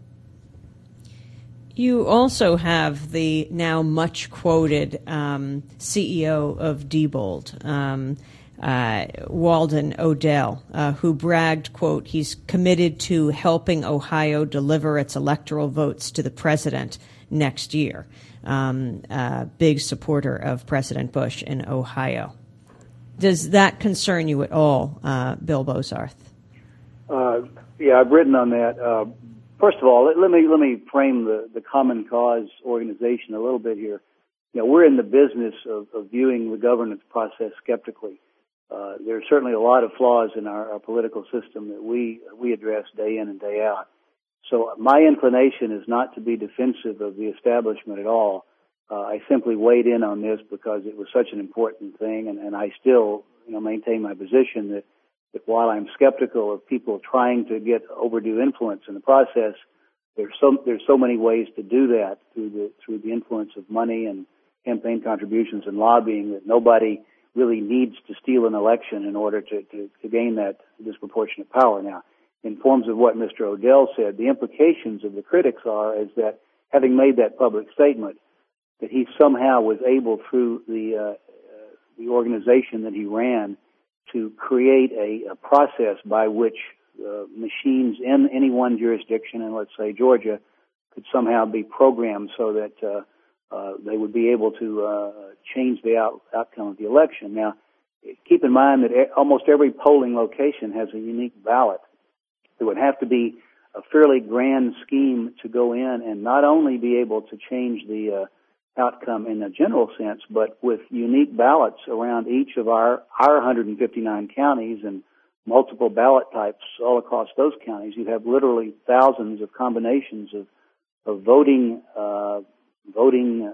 You also have the now much quoted um, C E O of Diebold, um, uh, Walden Odell, uh, who bragged, quote, he's committed to helping Ohio deliver its electoral votes to the president next year. Um, uh, big supporter of President Bush in Ohio. Does that concern you at all, uh, Bill Bozarth? Uh, yeah, I've written on that. Uh, First of all, let, let me let me frame the, the Common Cause organization a little bit here. You know, we're in the business of, of viewing the governance process skeptically. Uh, there are certainly a lot of flaws in our, our political system that we we address day in and day out. So my inclination is not to be defensive of the establishment at all. Uh, I simply weighed in on this because it was such an important thing, and, and I still, you know, maintain my position that. That while I'm skeptical of people trying to get overdue influence in the process, there's so there's so many ways to do that through the through the influence of money and campaign contributions and lobbying that nobody really needs to steal an election in order to, to, to gain that disproportionate power. Now, in forms of what Mister Odell said, the implications of the critics are is that having made that public statement, that he somehow was able through the uh, uh, the organization that he ran to create a, a process by which uh, machines in any one jurisdiction, and let's say Georgia, could somehow be programmed so that uh, uh, they would be able to uh, change the out, outcome of the election. Now, keep in mind that e- almost every polling location has a unique ballot. There would have to be a fairly grand scheme to go in and not only be able to change the uh, outcome in a general sense, but with unique ballots around each of our, our one hundred fifty-nine counties and multiple ballot types all across those counties. You have literally thousands of combinations of, of voting, uh, voting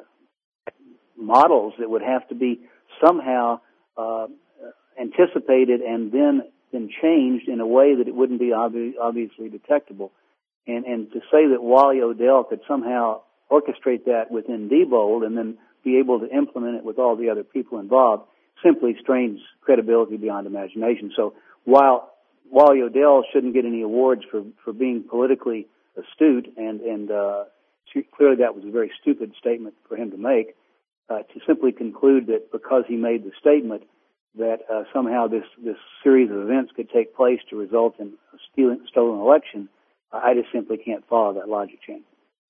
models that would have to be somehow, uh, anticipated and then, then changed in a way that it wouldn't be obvi- obviously detectable. And, and to say that Wally Odell could somehow orchestrate that within Diebold and then be able to implement it with all the other people involved simply strains credibility beyond imagination. So while Wally Odell shouldn't get any awards for, for being politically astute, and, and uh, clearly that was a very stupid statement for him to make, uh, to simply conclude that because he made the statement that uh, somehow this, this series of events could take place to result in a stealing, stolen election, I just simply can't follow that logic chain.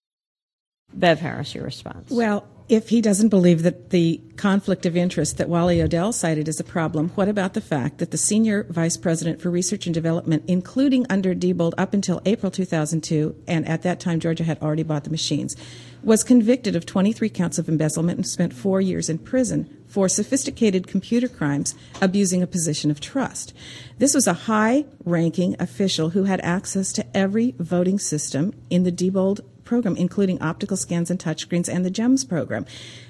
Bev Harris, your response. Well, if he doesn't believe that the conflict of interest that Wally Odell cited is a problem, what about the fact that the senior vice president for research and development, including under Diebold up until April two thousand two, and at that time Georgia had already bought the machines, was convicted of twenty-three counts of embezzlement and spent four years in prison for sophisticated computer crimes abusing a position of trust. This was a high-ranking official who had access to every voting system in the Diebold program, including optical scans and touchscreens and the GEMS program.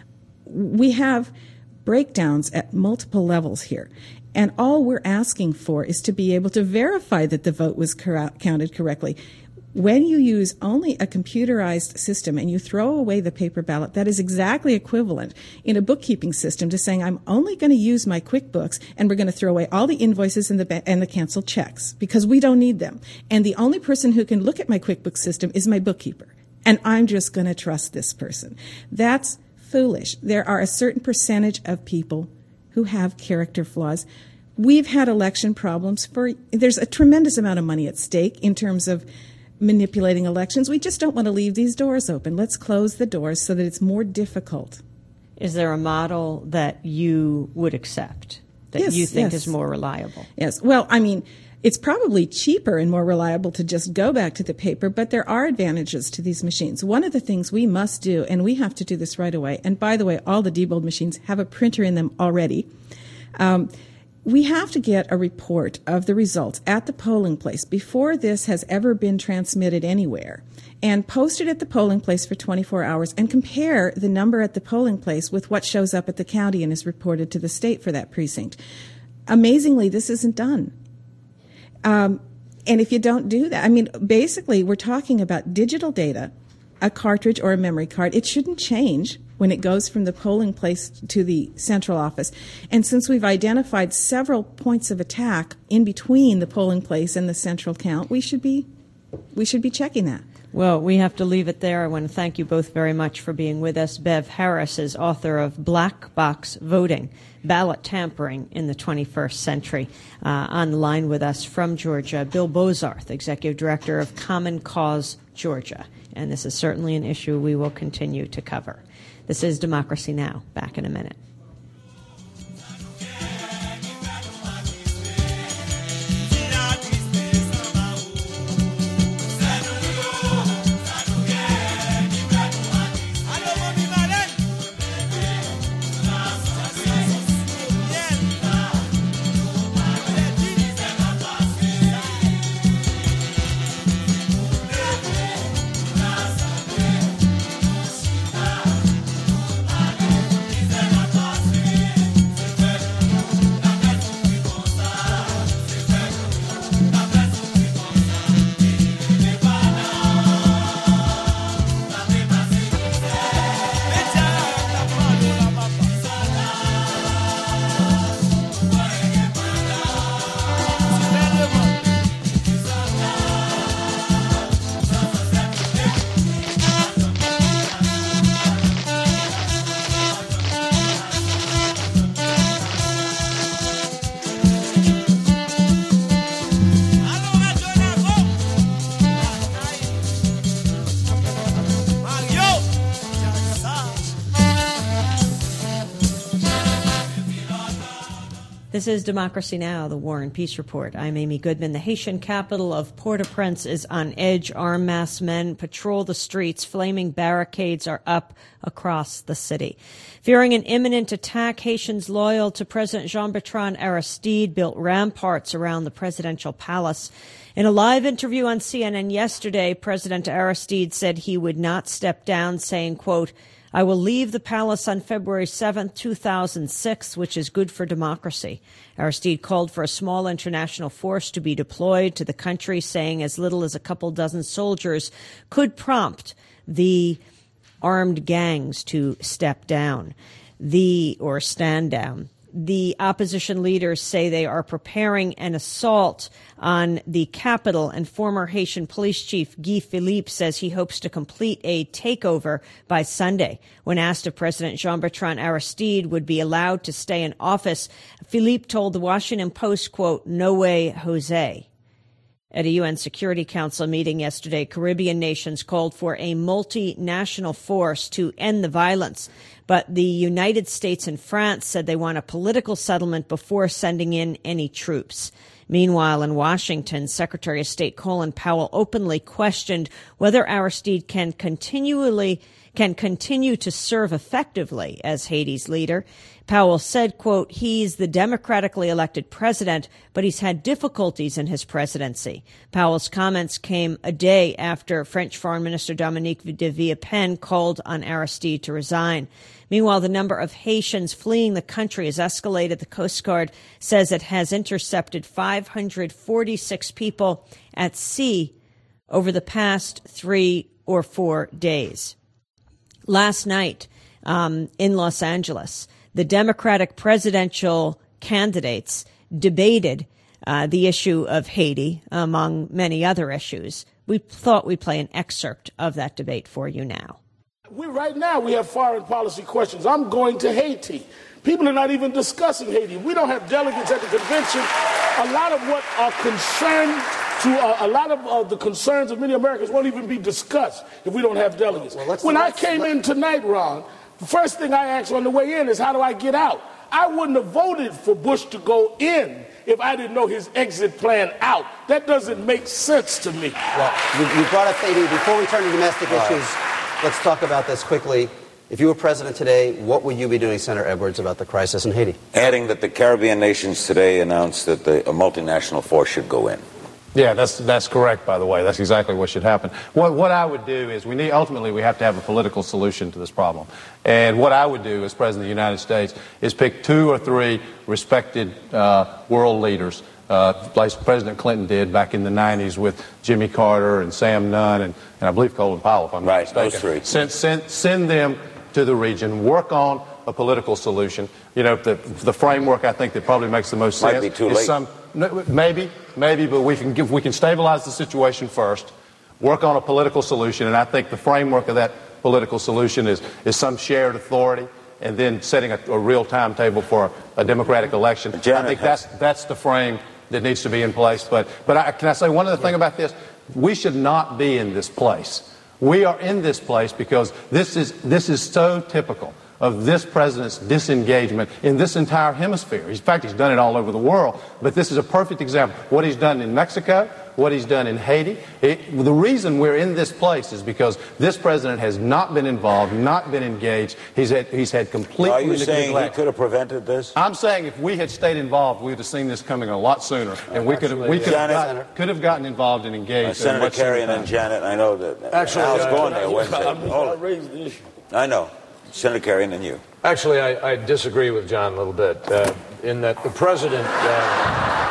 We have breakdowns at multiple levels here. And all we're asking for is to be able to verify that the vote was cor- counted correctly. When you use only a computerized system and you throw away the paper ballot, that is exactly equivalent in a bookkeeping system to saying, I'm only going to use my QuickBooks and we're going to throw away all the invoices and the ba- and the canceled checks because we don't need them. And the only person who can look at my QuickBooks system is my bookkeeper. And I'm just going to trust this person. That's foolish. There are a certain percentage of people who have character flaws. We've had election problems for, there's a tremendous amount of money at stake in terms of manipulating elections. We just don't want to leave these doors open. Let's close the doors so that it's more difficult. Is there a model that you would accept, that yes, you think yes. is more reliable? Yes. Well, I mean, it's probably cheaper and more reliable to just go back to the paper, but there are advantages to these machines. One of the things we must do, and we have to do this right away, and by the way, all the Diebold machines have a printer in them already, um, we have to get a report of the results at the polling place before this has ever been transmitted anywhere and post it at the polling place for twenty-four hours and compare the number at the polling place with what shows up at the county and is reported to the state for that precinct. Amazingly, this isn't done. Um, and if you don't do that, I mean, basically, we're talking about digital data, a cartridge or a memory card. It shouldn't change when it goes from the polling place to the central office. And since we've identified several points of attack in between the polling place and the central count, we should be we should be checking that. Well, we have to leave it there. I want to thank you both very much for being with us. Bev Harris is author of Black Box Voting, Ballot Tampering in the twenty-first Century. Uh, on the line with us from Georgia, Bill Bozarth, Executive Director of Common Cause Georgia. And this is certainly an issue we will continue to cover. This is Democracy Now! Back in a minute. This is Democracy Now!, the War and Peace Report. I'm Amy Goodman. The Haitian capital of Port-au-Prince is on edge. Armed masked men patrol the streets. Flaming barricades are up across the city. Fearing an imminent attack, Haitians loyal to President Jean-Bertrand Aristide built ramparts around the presidential palace. In a live interview on C N N yesterday, President Aristide said he would not step down, saying, quote, I will leave the palace on February seventh, two thousand six, which is good for democracy. Aristide called for a small international force to be deployed to the country, saying as little as a couple dozen soldiers could prompt the armed gangs to step down, the or stand down. The opposition leaders say they are preparing an assault on the capital, and former Haitian police chief Guy Philippe says he hopes to complete a takeover by Sunday. When asked if President Jean-Bertrand Aristide would be allowed to stay in office, Philippe told the Washington Post, quote, no way, Jose. At a U N Security Council meeting yesterday, Caribbean nations called for a multinational force to end the violence. But the United States and France said they want a political settlement before sending in any troops. Meanwhile, in Washington, Secretary of State Colin Powell openly questioned whether Aristide can continually can continue to serve effectively as Haiti's leader. Powell said, quote, he's the democratically elected president, but he's had difficulties in his presidency. Powell's comments came a day after French Foreign Minister Dominique de Villepin called on Aristide to resign. Meanwhile, the number of Haitians fleeing the country has escalated. The Coast Guard says it has intercepted five hundred forty-six people at sea over the past three or four days. Last night um, in Los Angeles, the Democratic presidential candidates debated uh, the issue of Haiti, among many other issues. We thought we'd play an excerpt of that debate for you now. We right now we have foreign policy questions. I'm going to Haiti. People are not even discussing Haiti. We don't have delegates at the convention. A lot of what are concerned to uh, a lot of uh, the concerns of many Americans won't even be discussed if we don't have delegates. Well, when I came in tonight, Ron, the first thing I asked on the way in is, how do I get out? I wouldn't have voted for Bush to go in if I didn't know his exit plan out. That doesn't make sense to me. Well, you, you brought up Haiti. Before we turn to domestic All issues, right. let's talk about this quickly. If you were president today, what would you be doing, Senator Edwards, about the crisis in Haiti? Adding that the Caribbean nations today announced that the, a multinational force should go in. Yeah, that's that's correct, by the way. That's exactly what should happen. What what I would do is we need, ultimately, we have to have a political solution to this problem. And what I would do as President of the United States is pick two or three respected uh, world leaders, uh, like President Clinton did back in the nineties with Jimmy Carter and Sam Nunn and, and I believe Colin Powell, if I'm right, not mistaken. Those three. Send, send, send them to the region, work on a political solution. You know, the the framework I think that probably makes the most sense. Might be too is late. Some, maybe, maybe, but we can give, we can stabilize the situation first, work on a political solution, and I think the framework of that political solution is is some shared authority, and then setting a, a real timetable for a, a democratic election. Janet I think has- that's that's the frame that needs to be in place. But but I, can I say one other thing about this? We should not be in this place. We are in this place because this is this is so typical of this president's disengagement in this entire hemisphere. In fact, he's done it all over the world. But this is a perfect example. What he's done in Mexico, what he's done in Haiti. It, the reason we're in this place is because this president has not been involved, not been engaged. He's had, he's had complete Are you neglect. saying he could have prevented this? I'm saying if we had stayed involved, we would have seen this coming a lot sooner, and we could have we could have, got, could have gotten involved and engaged. Uh, Senator Kerry and then Janet, I know that Actually, Al's uh, going there I, Wednesday. I, mean, I raised the issue. I know. Senator Kerry and then you. Actually, I, I disagree with John a little bit uh, in that the president, uh,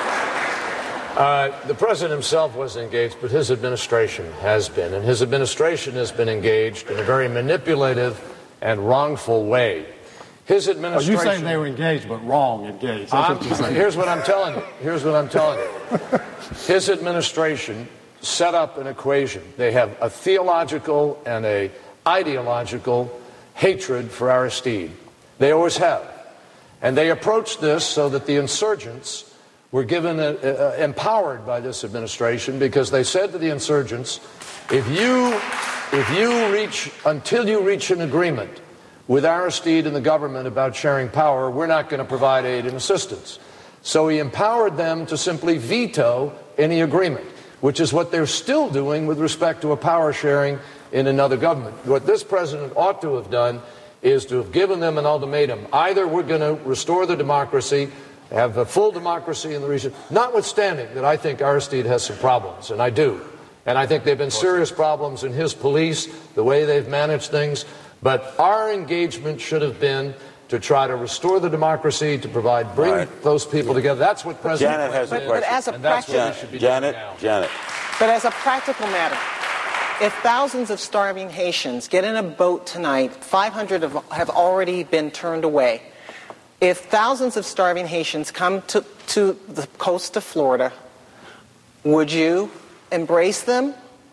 uh, the president himself wasn't engaged, but his administration has been, and his administration has been engaged in a very manipulative and wrongful way. His administration. Are you saying they were engaged, but wrong engaged? That's what you're saying. Here's what I'm telling you. Here's what I'm telling you. His administration set up an equation. They have a theological and a ideological hatred for Aristide. They always have. And they approached this so that the insurgents were given a, a, empowered by this administration, because they said to the insurgents, if you if you reach until you reach an agreement with Aristide and the government about sharing power, we're not going to provide aid and assistance. So he empowered them to simply veto any agreement, which is what they're still doing with respect to a power sharing in another government. What this president ought to have done is to have given them an ultimatum. Either we're going to restore the democracy, have a full democracy in the region, notwithstanding that I think Aristide has some problems, and I do. And I think there have been serious problems in his police, the way they've managed things. But our engagement should have been to try to restore the democracy, to provide, bring right. those people together. That's what President Janet has a but, but as a practical, Janet, Janet. But as a practical matter, if thousands of starving Haitians get in a boat tonight, five hundred have, have already been turned away. If thousands of starving Haitians come to, to the coast of Florida, would you embrace them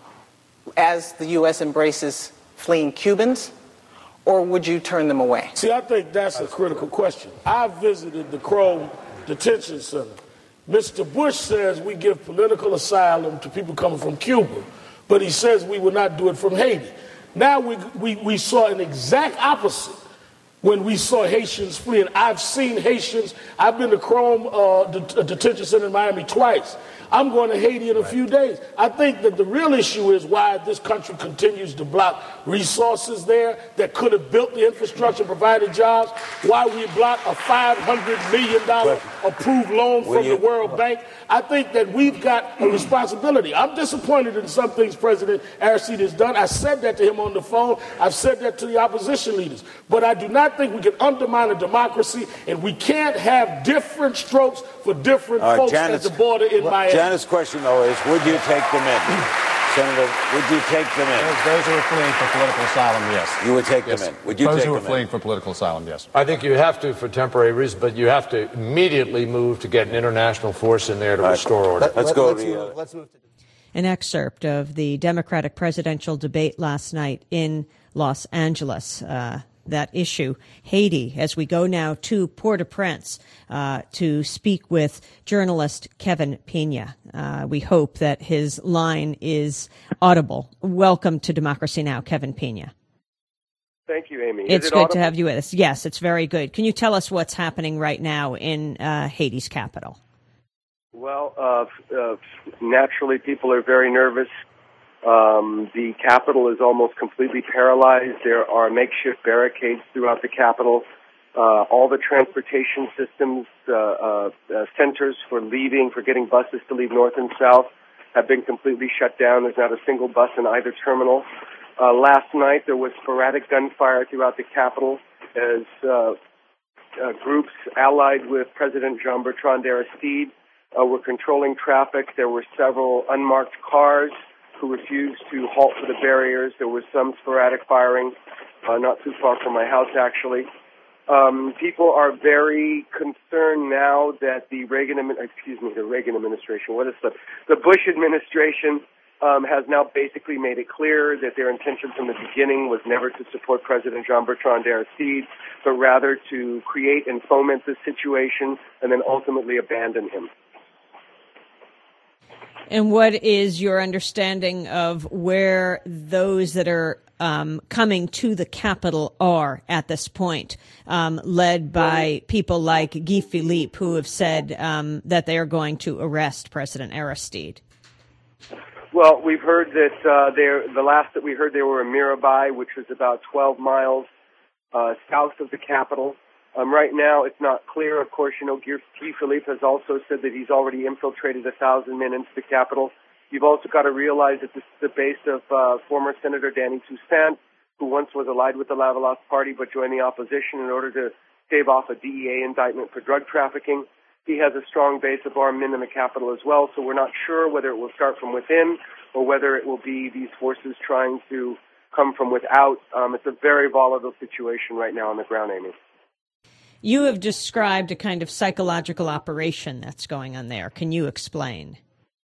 as the U S embraces fleeing Cubans, or would you turn them away? See, I think that's a critical question. I visited the Crow Detention Center. Mister Bush says we give political asylum to people coming from Cuba, but he says we will not do it from Haiti. Now we, we, we saw an exact opposite when we saw Haitians fleeing. I've seen Haitians. I've been to Chrome uh, det- Detention Center in Miami twice. I'm going to Haiti in a right. few days. I think that the real issue is why this country continues to block resources there that could have built the infrastructure, provided jobs, why we block a five hundred million dollars approved loan from you, the World Bank. I think that we've got a responsibility. I'm disappointed in some things President Aristide has done. I said that to him on the phone. I've said that to the opposition leaders. But I do not think we can undermine a democracy, and we can't have different strokes for different uh, folks Janet's, at the border in well, Miami. Janet's question, though, is would you take them in? Senator, would you take them in? Those, those who are fleeing for political asylum, yes. You would take yes. them in. Would you those take who are them fleeing in? for political asylum, yes. I think you have to for temporary reasons, but you have to immediately move to get an international force in there to right. restore order. Let, let's let, go let's to move, the, uh, let's move to An excerpt of the Democratic presidential debate last night in Los Angeles. Uh, that issue, Haiti, as we go now to Port-au-Prince uh, to speak with journalist Kevin Pena. Uh, we hope that his line is audible. Welcome to Democracy Now!, Kevin Pena. Thank you, Amy. It's is it good audible? to have you with us. Yes, it's very good. Can you tell us what's happening right now in uh, Haiti's capital? Well, uh, uh, naturally, people are very nervous. Um, the capital is almost completely paralyzed. There are makeshift barricades throughout the capital. Uh, all the transportation systems, uh, uh, uh, centers for leaving, for getting buses to leave north and south, have been completely shut down. There's not a single bus in either terminal. Uh, last night, there was sporadic gunfire throughout the capital as uh, uh, groups allied with President Jean-Bertrand Aristide uh, were controlling traffic. There were several unmarked cars who refused to halt for the barriers. There was some sporadic firing, uh, not too far from my house, actually. Um, people are very concerned now that the Reagan, excuse me, the Reagan administration, what is the, the Bush administration um, has now basically made it clear that their intention from the beginning was never to support President Jean-Bertrand Aristide, but rather to create and foment this situation and then ultimately abandon him. And what is your understanding of where those that are um, coming to the Capitol are at this point, um, led by people like Guy Philippe, who have said um, that they are going to arrest President Aristide? Well, we've heard that uh, the last that we heard, they were in Mirabai, which was about twelve miles uh, south of the Capitol. Um, right now, it's not clear. Of course, you know, Guy Philippe has also said that he's already infiltrated a thousand men into the Capitol. You've also got to realize that this is the base of uh, former Senator Danny Toussaint, who once was allied with the Lavalas Party but joined the opposition in order to stave off a D E A indictment for drug trafficking. He has a strong base of armed men in the Capitol as well, so we're not sure whether it will start from within or whether it will be these forces trying to come from without. Um, it's a very volatile situation right now on the ground, Amy. You have described a kind of psychological operation that's going on there. Can you explain?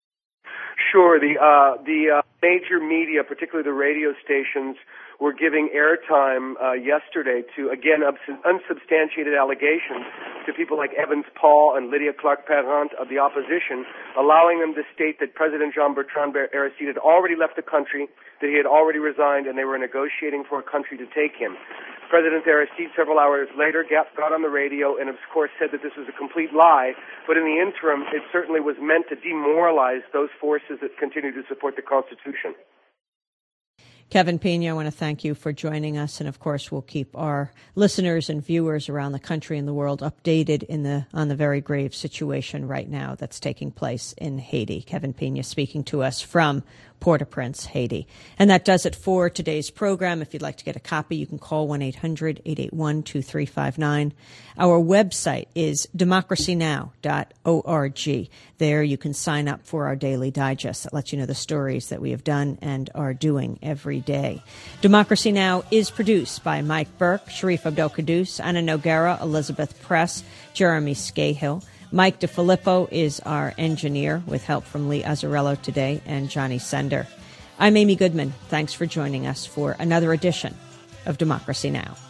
Sure. The uh, the uh, major media, particularly the radio stations, were giving airtime uh, yesterday to, again, ups- unsubstantiated allegations to people like Evans Paul and Lydia Clark-Parent of the opposition, allowing them to state that President Jean-Bertrand Aristide had already left the country, that he had already resigned, and they were negotiating for a country to take him. President Aristide, several hours later, got on the radio and, of course, said that this was a complete lie. But in the interim, it certainly was meant to demoralize those forces that continue to support the Constitution. Kevin Pena, I want to thank you for joining us. And, of course, we'll keep our listeners and viewers around the country and the world updated in the on the very grave situation right now that's taking place in Haiti. Kevin Pena speaking to us from Port-au-Prince, Haiti. And that does it for today's program. If you'd like to get a copy, you can call one eight hundred eight eight one two three five nine. Our website is democracy now dot org. There you can sign up for our daily digest that lets you know the stories that we have done and are doing every day. Democracy Now! Is produced by Mike Burke, Sharif Abdel-Qaddus, Anna Noguera, Elizabeth Press, Jeremy Scahill. Mike DeFilippo is our engineer with help from Lee Azzarello today and Johnny Sender. I'm Amy Goodman. Thanks for joining us for another edition of Democracy Now!